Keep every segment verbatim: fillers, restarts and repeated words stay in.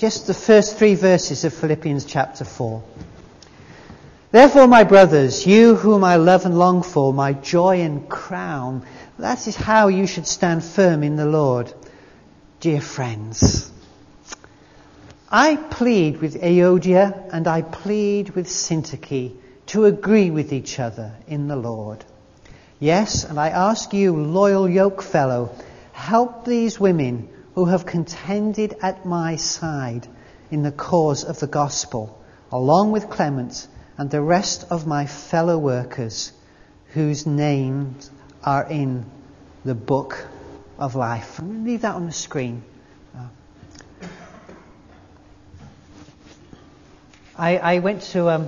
just the first three verses of Philippians chapter four. Therefore, my brothers, you whom I love and long for, my joy and crown, that is how you should stand firm in the Lord. Dear friends, I plead with Euodia and I plead with Syntyche to agree with each other in the Lord. Yes, and I ask you, loyal yokefellow, help these women who have contended at my side in the cause of the gospel, along with Clement and the rest of my fellow workers whose names are in the book of life. I'm going to leave that on the screen. Uh, I, I went to um,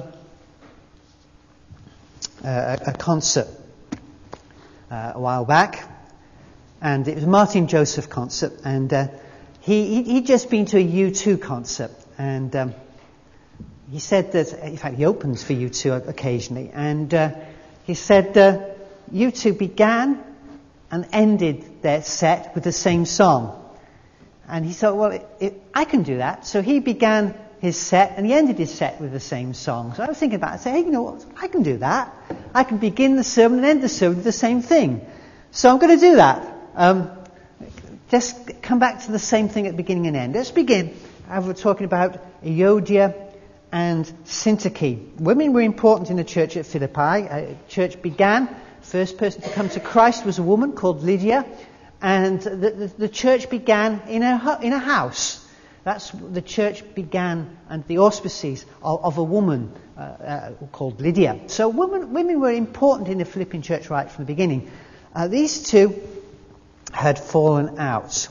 a, a concert uh, a while back, and it was a Martin Joseph concert, and uh, he, he, he'd just been to a U two concert, and um, he said that, in fact, he opens for U two occasionally, and uh, he said uh, U two began and ended their set with the same song. And he thought, well, it, it, I can do that. So he began his set and he ended his set with the same song. So I was thinking about it, say, hey, you know what, I can do that. I can begin the sermon and end the sermon with the same thing. So I'm going to do that. Um, just come back to the same thing at the beginning and end. Let's begin. I was talking about Euodia and Syntyche. Women were important in the church at Philippi. A church began. First person to come to Christ was a woman called Lydia, and the, the, the church began in a in a house. That's the church began under the auspices of, of a woman uh, uh, called Lydia. So women women were important in the Philippian church right from the beginning. Uh, these two had fallen out.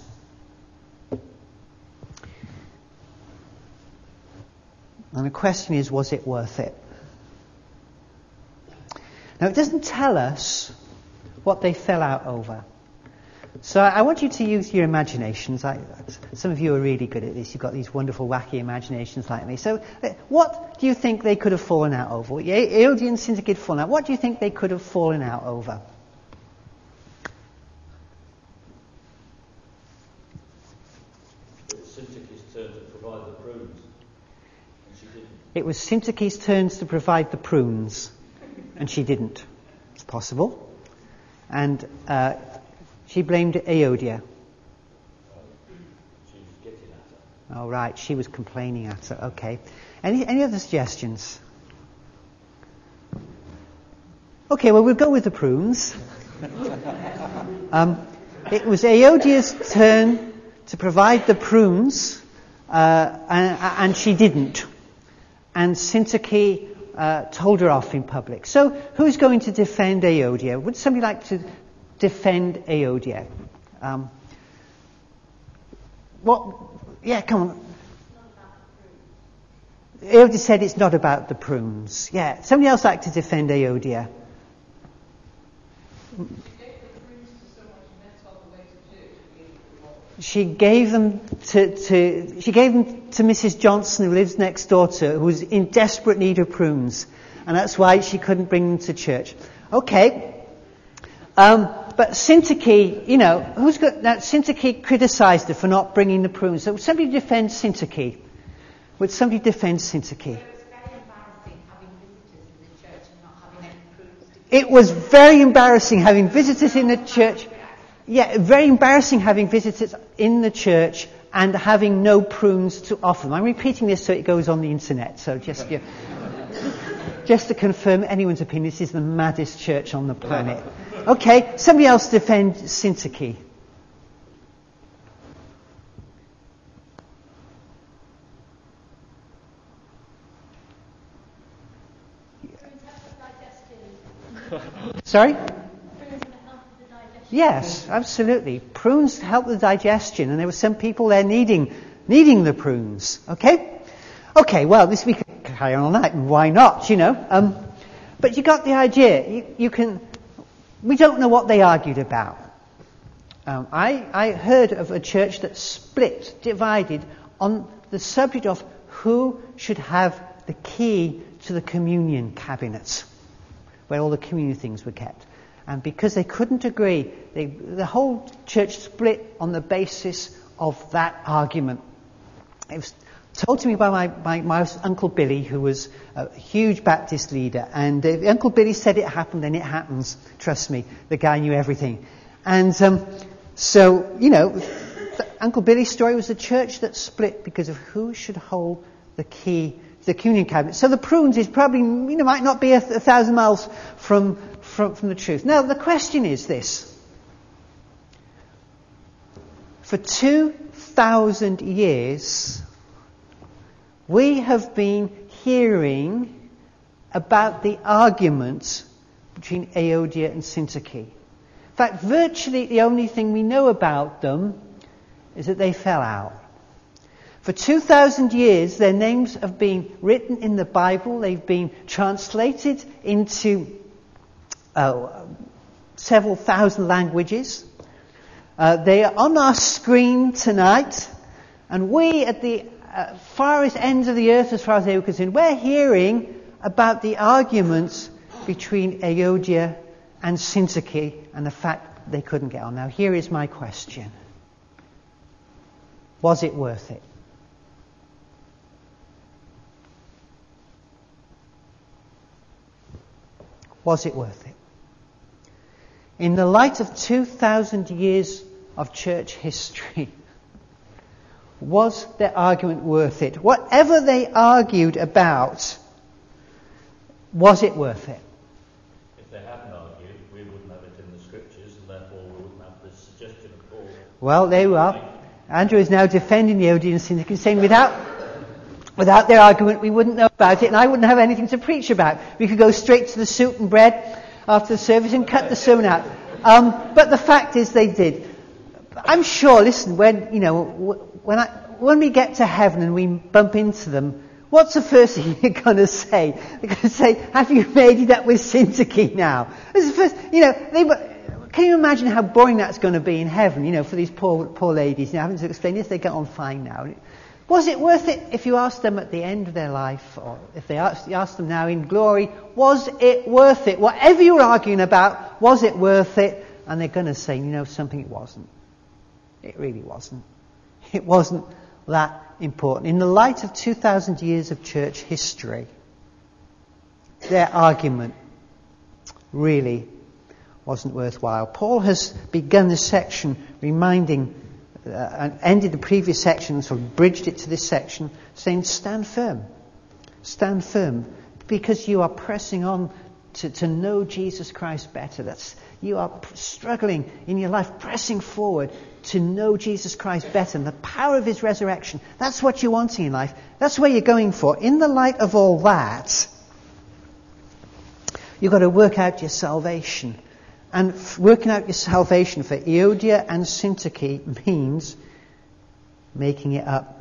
And the question is, was it worth it? Now, it doesn't tell us what they fell out over. So I want you to use your imaginations. I, some of you are really good at this. You've got these wonderful, wacky imaginations like me. So what do you think they could have fallen out over? Euodia and Syntyche had fallen out. What do you think they could have fallen out over? It was Syntyche's turn to provide the prunes, and she didn't. It's possible. And uh, she blamed Euodia. She was getting at her. Oh, right. She was complaining at her. Okay. Any any other suggestions? Okay, well, we'll go with the prunes. um, it was Euodia's turn to provide the prunes, uh, and, and she didn't. And Syntyche uh, told her off in public. So, who's going to defend Euodia? Would somebody like to defend Euodia? Um, what? Yeah, come on. Euodia said it's not about the prunes. Yeah, somebody else like to defend Euodia? She gave them to, to she gave them to Missus Johnson, who lives next door to her, who was in desperate need of prunes, and that's why she couldn't bring them to church. Okay, um, but Syntyche, you know, who's got now? Syntyche criticised her for not bringing the prunes. So would somebody defend Syntyche? Would somebody defend Syntyche? It was very embarrassing having visitors in the church. Yeah, very embarrassing having visitors in the church and having no prunes to offer them. I'm repeating this so it goes on the internet. So just yeah, just to confirm anyone's opinion, this is the maddest church on the planet. Okay, somebody else defend Syntyche. Sorry? Yes, absolutely. Prunes help the digestion, and there were some people there needing needing the prunes. Okay? Okay, well, this we could carry on all night, and why not, you know? Um, but you got the idea. You, you can... We don't know what they argued about. Um, I, I heard of a church that split, divided, on the subject of who should have the key to the communion cabinet, where all the communion things were kept. And because they couldn't agree, they, the whole church split on the basis of that argument. it was told to me by my, my, my Uncle Billy, who was a huge Baptist leader. And if Uncle Billy said it happened, then it happens. Trust me, the guy knew everything. And um, so, you know, Uncle Billy's story was a church that split because of who should hold the key to the communion cabinet. So the prunes is probably, you know, might not be a, a thousand miles from, from from the truth. Now, the question is this. For two thousand years, we have been hearing about the argument between Euodia and Syntyche. In fact, virtually the only thing we know about them is that they fell out. For two thousand years, their names have been written in the Bible. They've been translated into uh, several thousand languages. Uh, they are on our screen tonight, and we at the uh, farthest ends of the earth, as far as they were concerned, we're hearing about the arguments between Euodia and Syntyche and the fact they couldn't get on. Now, here is my question. Was it worth it? Was it worth it? In the light of two thousand years of church history, was their argument worth it? Whatever they argued about, was it worth it? If they hadn't argued, we wouldn't have it in the scriptures, and therefore we wouldn't have the suggestion of Paul. Well, there you are. Andrew is now defending the Euodia and Syntyche, saying without, without their argument we wouldn't know about it, and I wouldn't have anything to preach about. We could go straight to the soup and bread after the service and cut the sermon out. Um, but the fact is they did. I'm sure, listen, when, you know, when I, when we get to heaven and we bump into them, what's the first thing you're going to say? They're going to say, have you made it up with Syntyche now? This is the first, you know, they were, can you imagine how boring that's going to be in heaven, you know, for these poor, poor ladies, you know, having to explain this, they get on fine now. Was it worth it if you asked them at the end of their life, or if they asked, you asked them now in glory, was it worth it? Whatever you were arguing about, was it worth it? And they're going to say, you know, something it wasn't. It really wasn't. It wasn't that important. In the light of two thousand years of church history, their argument really wasn't worthwhile. Paul has begun this section reminding Uh, and ended the previous section, sort of bridged it to this section, saying, stand firm. Stand firm. Because you are pressing on to, to know Jesus Christ better. That's, you are p- struggling in your life, pressing forward to know Jesus Christ better and the power of his resurrection. That's what you're wanting in life. That's where you're going for. In the light of all that, you've got to work out your salvation. And working out your salvation for Euodia and Syntyche means making it up.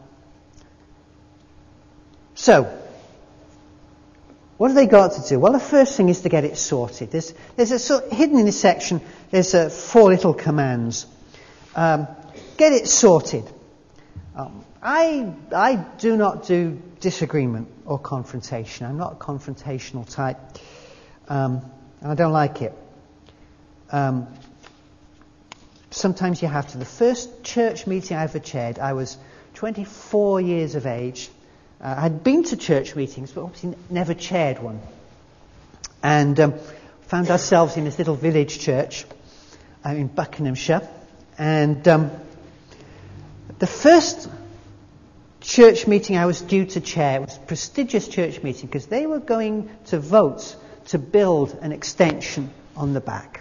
So, what have they got to do? Well, the first thing is to get it sorted. There's, there's a sort, hidden in this section, there's a, four little commands. Um, get it sorted. Um, I, I do not do disagreement or confrontation. I'm not a confrontational type. Um, I don't like it. Um, sometimes you have to. The first church meeting I ever chaired, I was twenty-four years of age. Uh, I'd been to church meetings, but obviously never chaired one. And um, found ourselves in this little village church uh, in Buckinghamshire. And um, the first church meeting I was due to chair was a prestigious church meeting because they were going to vote to build an extension on the back.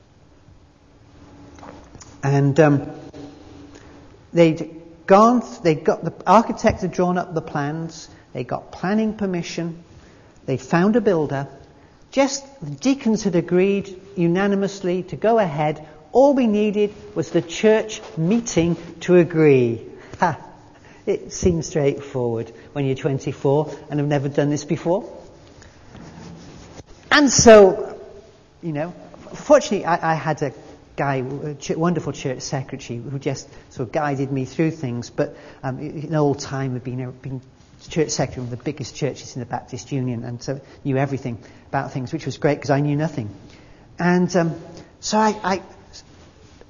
And um, they'd gone, they got the architect had drawn up the plans, they got planning permission, they found a builder. Just the deacons had agreed unanimously to go ahead. All we needed was the church meeting to agree. Ha! It seems straightforward when you're twenty-four and have never done this before. And so, you know, fortunately I, I had a guy, a wonderful church secretary, who just sort of guided me through things. But um, in old time, had been, been church secretary of the biggest churches in the Baptist Union, and so knew everything about things, which was great because I knew nothing. And um, so I, I,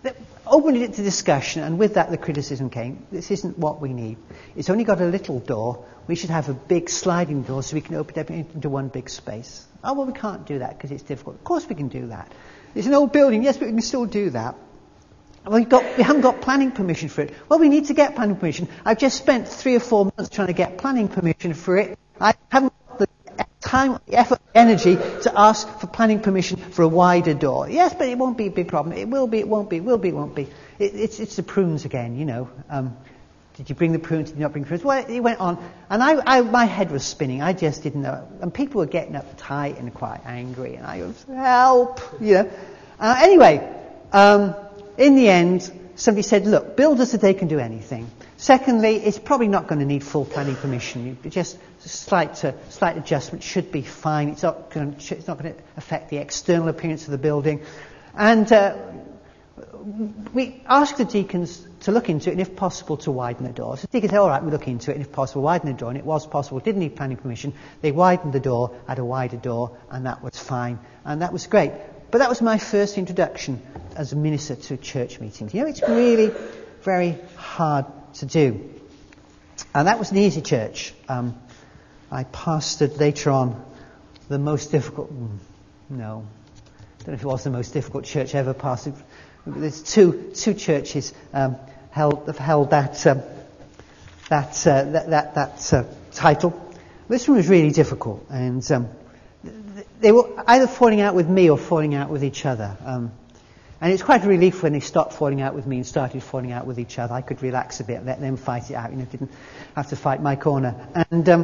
opened it to discussion, and with that the criticism came, this isn't what we need. It's only got a little door. We should have a big sliding door so we can open it into one big space. Oh, well, we can't do that because it's difficult. Of course we can do that. It's an old building, yes, but we can still do that. Well, we've got, we haven't got planning permission for it. Well, we need to get planning permission. I've just spent three or four months trying to get planning permission for it. I haven't got the time, the effort, the energy to ask for planning permission for a wider door. Yes, but it won't be a big problem. It will be, it won't be, it will be, it won't be. It, it's, it's the prunes again, you know. Um, did you bring the prunes? Did you not bring the prunes? Well, it went on. And I, I, my head was spinning. I just didn't know. And people were getting uptight and quite angry. And I was, help, you know. Uh, anyway, um, in the end, somebody said, look, builders today can do anything. Secondly, it's probably not going to need full planning permission. Just a slight, uh, slight adjustment should be fine. It's not going to, it's not going to affect the external appearance of the building. And uh, we asked the deacons to look into it, and if possible, to widen the door. So the deacons said, all right, we'll look into it, and if possible, widen the door. And it was possible. Didn't need planning permission. They widened the door, had a wider door, and that was fine. And that was great. But that was my first introduction as a minister to church meetings. You know, it's really very hard to do. And that was an easy church. Um, I pastored later on the most difficult, no, I don't know if it was the most difficult church I ever pastored. There's two two churches um, held have held that um, that, uh, that that that uh, title. This one was really difficult, and um, they were either falling out with me or falling out with each other. Um, and it's quite a relief when they stopped falling out with me and started falling out with each other. I could relax a bit, let them fight it out. You know, didn't have to fight my corner. And um,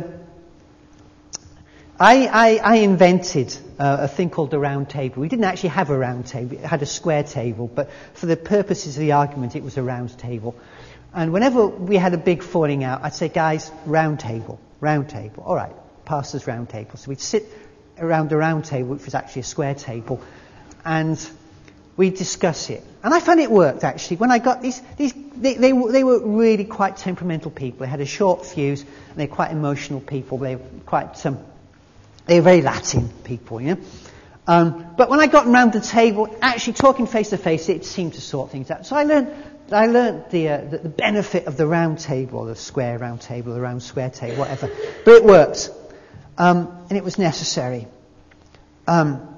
I, I, I invented uh, a thing called the round table. We didn't actually have a round table. It had a square table, but for the purposes of the argument, it was a round table. And whenever we had a big falling out, I'd say, guys, round table, round table. All right, pastor's round table. So we'd sit around the round table, which was actually a square table, and we'd discuss it. And I found it worked, actually. When I got these, these they, they, they were really quite temperamental people. They had a short fuse, and they're quite emotional people. They were quite, um, they were very Latin people, you know. Um, but when I got around the table, actually talking face to face, it seemed to sort things out. So I learned, I learned the, uh, the, the benefit of the round table, the square round table, the round square table, whatever. But it worked. Um, and it was necessary. Um,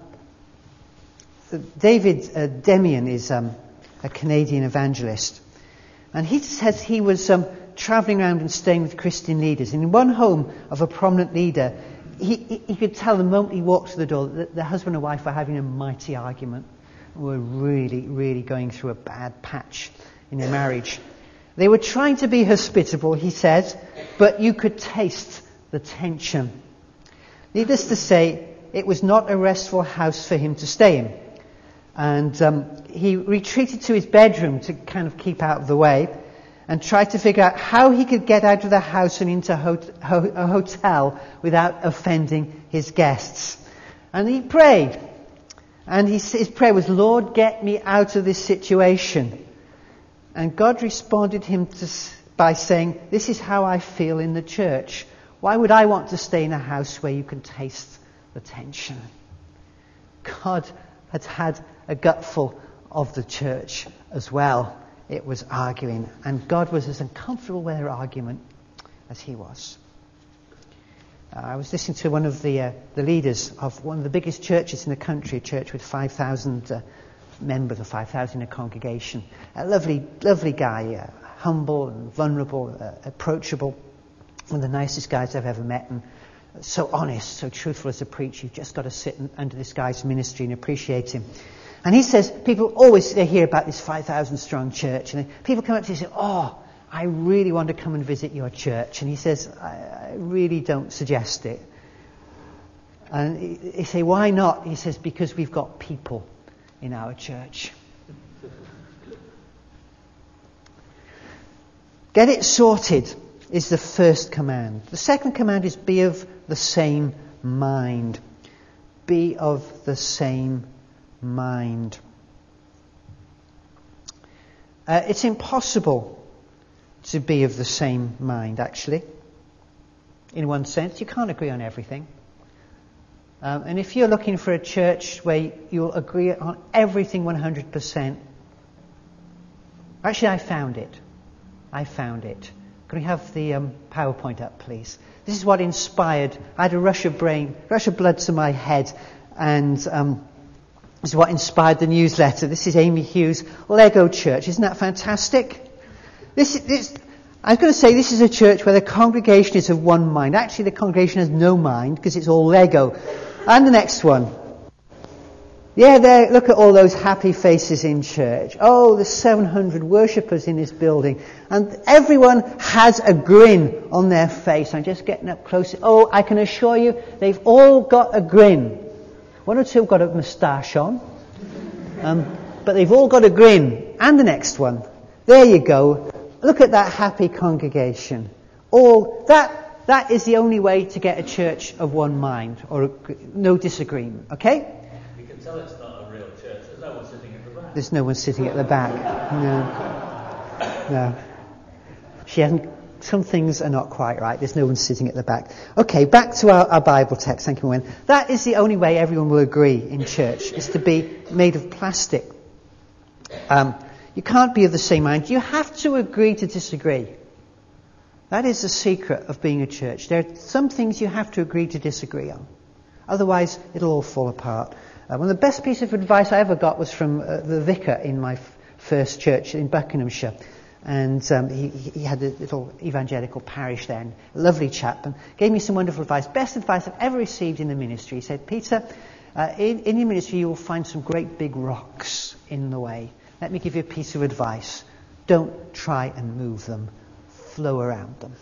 David uh, Demian is um, a Canadian evangelist, and he says he was um, travelling around and staying with Christian leaders. And in one home of a prominent leader, he, he, he could tell the moment he walked to the door that the husband and wife were having a mighty argument, were really, really going through a bad patch in their marriage. They were trying to be hospitable, he says, but you could taste the tension. Needless to say, it was not a restful house for him to stay in. And um, he retreated to his bedroom to kind of keep out of the way and tried to figure out how he could get out of the house and into a, hot- ho- a hotel without offending his guests. And he prayed. And he, his prayer was, Lord, get me out of this situation. And God responded him to, by saying, this is how I feel in the church. Why would I want to stay in a house where you can taste the tension? God had had a gutful of the church as well. It was arguing, and God was as uncomfortable with their argument as he was. Uh, I was listening to one of the uh, the leaders of one of the biggest churches in the country, a church with five thousand uh, members or five thousand in a congregation. A lovely, lovely guy, uh, humble and vulnerable, uh, approachable. One of the nicest guys I've ever met, and so honest, so truthful as a preacher. You've just got to sit in, under this guy's ministry and appreciate him. And he says, people always, they hear about this five thousand strong church, and people come up to him and say, oh, I really want to come and visit your church. And he says, I, I really don't suggest it. And they say, why not? He says, because we've got people in our church. Get it sorted is the first command. The second command is be of the same mind. Be of the same mind. Uh, it's impossible to be of the same mind, actually. In one sense, you can't agree on everything. Um, and if you're looking for a church where you'll agree on everything one hundred percent, Actually, I found it. I found it. Can we have the um, PowerPoint up, please? This is what inspired. I had a rush of brain, rush of blood to my head, and um, this is what inspired the newsletter. This is Amy Hughes' Lego Church. Isn't that fantastic? This is. This, I was going to say this is a church where the congregation is of one mind. Actually, the congregation has no mind because it's all Lego. And the next one. Yeah, there, look at all those happy faces in church. Oh, the seven hundred worshippers in this building. And everyone has a grin on their face. I'm just getting up close. Oh, I can assure you, they've all got a grin. One or two have got a moustache on. Um, but they've all got a grin. And the next one. There you go. Look at that happy congregation. All that, that is the only way to get a church of one mind, or a, no disagreement. Okay? Tell it's not a real church. There's no one sitting at the back. There's no one sitting at the back. No. No. She hasn't. Some things are not quite right. There's no one sitting at the back. Okay, back to our, our Bible text. Thank you, Wayne. That is the only way everyone will agree in church, is to be made of plastic. Um, you can't be of the same mind. You have to agree to disagree. That is the secret of being a church. There are some things you have to agree to disagree on. Otherwise, it'll all fall apart. Uh, one of the best pieces of advice I ever got was from uh, the vicar in my f- first church in Buckinghamshire. And um, he, he had a little evangelical parish there, and a lovely chap, and gave me some wonderful advice. Best advice I've ever received in the ministry. He said, Peter, uh, in, in your ministry you will find some great big rocks in the way. Let me give you a piece of advice. Don't try and move them. Flow around them.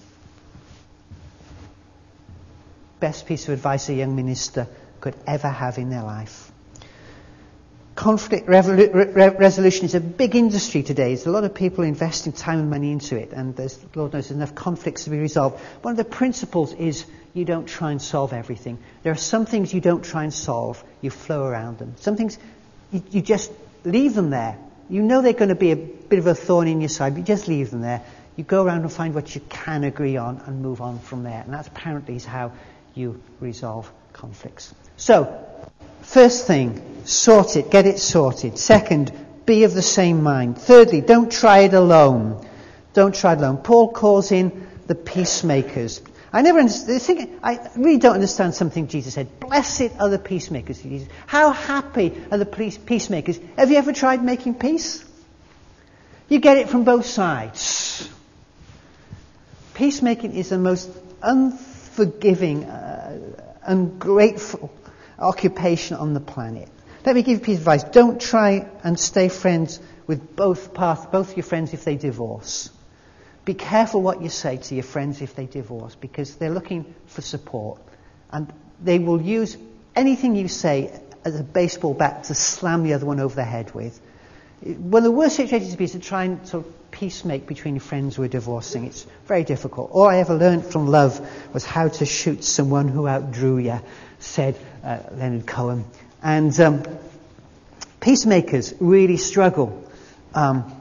Best piece of advice a young minister could ever have in their life. Conflict revolu- re- resolution is a big industry today. There's a lot of people investing time and money into it, and there's, Lord knows, there's enough conflicts to be resolved. One of the principles is you don't try and solve everything. There are some things you don't try and solve. You flow around them. Some things you, you just leave them there. You know they're going to be a bit of a thorn in your side, but you just leave them there. You go around and find what you can agree on and move on from there. And that's apparently is how you resolve conflicts. So, first thing, sort it, get it sorted. Second, be of the same mind. Thirdly, don't try it alone. Don't try it alone. Paul calls in the peacemakers. I never understand, think, I really don't understand something Jesus said. Blessed are the peacemakers. How happy are the peacemakers? Have you ever tried making peace? You get it from both sides. Peacemaking is the most unforgiving, uh, ungrateful occupation on the planet. Let me give you a piece of advice. Don't try and stay friends with both path, both your friends if they divorce. Be careful what you say to your friends if they divorce, because they're looking for support. And they will use anything you say as a baseball bat to slam the other one over the head with. One of the worst situations to be is to try and sort of peacemake between friends who are divorcing. It's very difficult. All I ever learned from love was how to shoot someone who outdrew you, said uh, Leonard Cohen. And um, peacemakers really struggle. Um,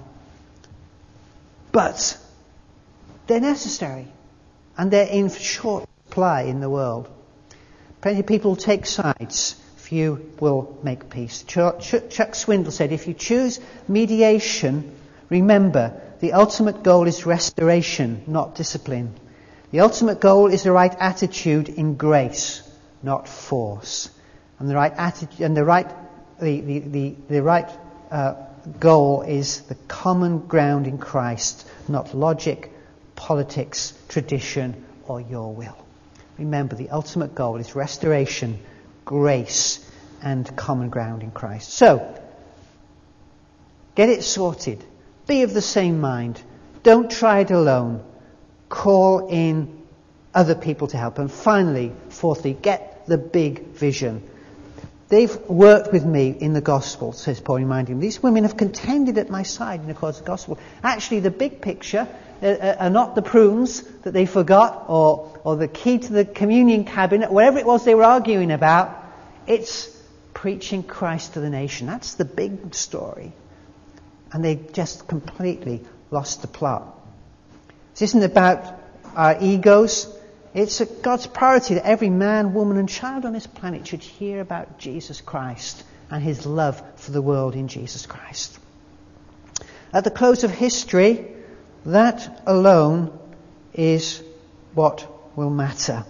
but they're necessary. And they're in short supply in the world. Plenty of people take sides. Few will make peace. Chuck Swindoll said, if you choose mediation, remember, the ultimate goal is restoration, not discipline. The ultimate goal is the right attitude in grace, not force. And the right attitude, and the right, the the the, the right uh, goal is the common ground in Christ, not logic, politics, tradition, or your will. Remember, the ultimate goal is restoration, grace, and common ground in Christ. So, get it sorted. Be of the same mind. Don't try it alone. Call in other people to help. And finally, fourthly, get the big vision. They've worked with me in the gospel, says Paul, reminding them. These women have contended at my side in the cause of the gospel. Actually, the big picture uh, are not the prunes that they forgot, or, or the key to the communion cabinet, whatever it was they were arguing about. It's preaching Christ to the nation. That's the big story. And they just completely lost the plot. This isn't about our egos. It's a God's priority that every man, woman and child on this planet should hear about Jesus Christ and his love for the world in Jesus Christ. At the close of history, that alone is what will matter.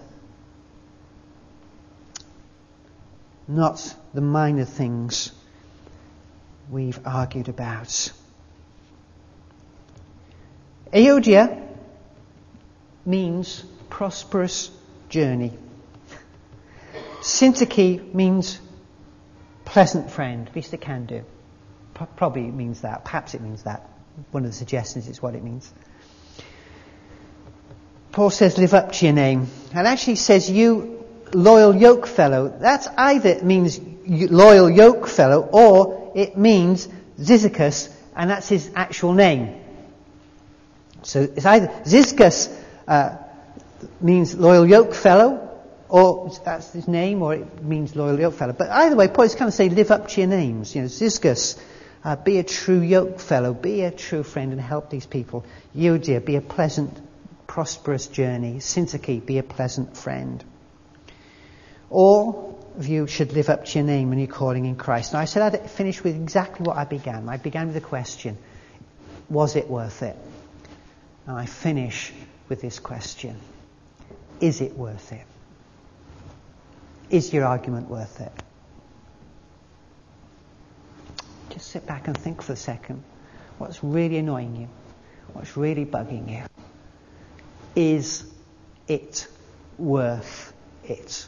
Not the minor things we've argued about. Euodia means prosperous journey. Syntyche means pleasant friend, at least it can do. P- probably it means that, perhaps it means that. One of the suggestions is what it means. Paul says, live up to your name. And actually says, you loyal yoke fellow. That's either it means loyal yoke fellow, or it means Zizicus, and that's his actual name. So it's either Zizicus uh, means loyal yoke fellow, or that's his name, or it means loyal yoke fellow. But either way, Paul is kind of saying, live up to your names. You know, Zizicus, uh, be a true yoke fellow, be a true friend and help these people. Euodia, be a pleasant, prosperous journey. Syntyche, be a pleasant friend. All of you should live up to your name and your calling in Christ. Now I said I'd finish with exactly what I began. I began with the question, was it worth it? And I finish with this question, is it worth it? Is your argument worth it? Just sit back and think for a second. What's really annoying you? What's really bugging you? Is it worth it?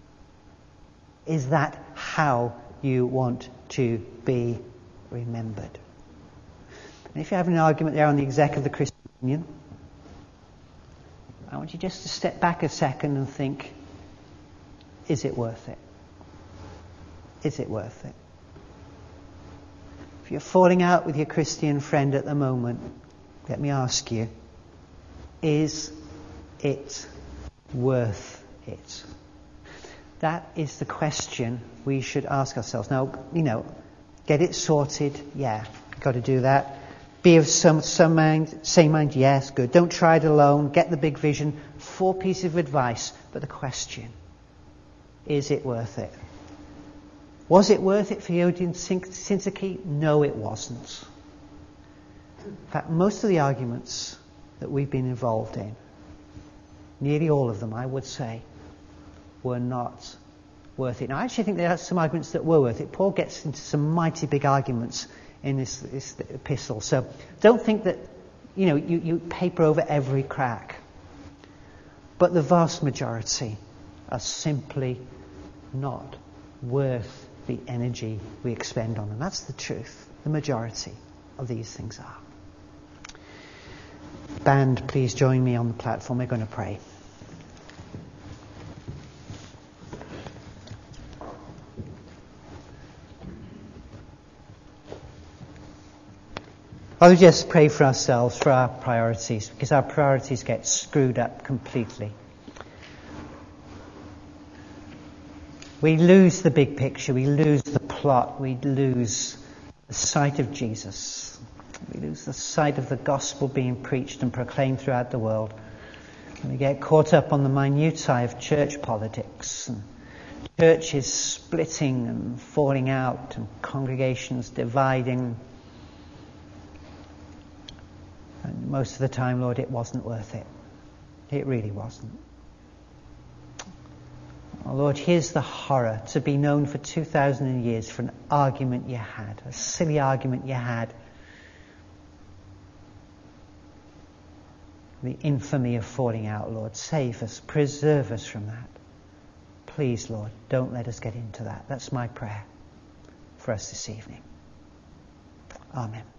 Is that how you want to be remembered? And if you're having an argument there on the exec of the Christian Union, I want you just to step back a second and think, is it worth it? Is it worth it? If you're falling out with your Christian friend at the moment, let me ask you, is it worth it? That is the question we should ask ourselves. Now, you know, get it sorted, yeah, got to do that. Be of some, some mind, same mind, yes, good. Don't try it alone, get the big vision. Four pieces of advice, but the question, is it worth it? Was it worth it for Euodia and Syntyche? No, it wasn't. In fact, most of the arguments that we've been involved in, nearly all of them, I would say, were not worth it. Now, I actually think there are some arguments that were worth it. Paul gets into some mighty big arguments in this, this epistle. So don't think that, you know, you, you paper over every crack. But the vast majority are simply not worth the energy we expend on them. That's the truth. The majority of these things are. Band, please join me on the platform. We're going to pray. I would just pray for ourselves, for our priorities, because our priorities get screwed up completely. We lose the big picture, we lose the plot, we lose the sight of Jesus. We lose the sight of the gospel being preached and proclaimed throughout the world. And we get caught up on the minutiae of church politics, and churches splitting and falling out, and congregations dividing. And most of the time, Lord, it wasn't worth it. It really wasn't. Oh, Lord, here's the horror, to be known for two thousand years for an argument you had, a silly argument you had. The infamy of falling out, Lord. Save us, preserve us from that. Please, Lord, don't let us get into that. That's my prayer for us this evening. Amen.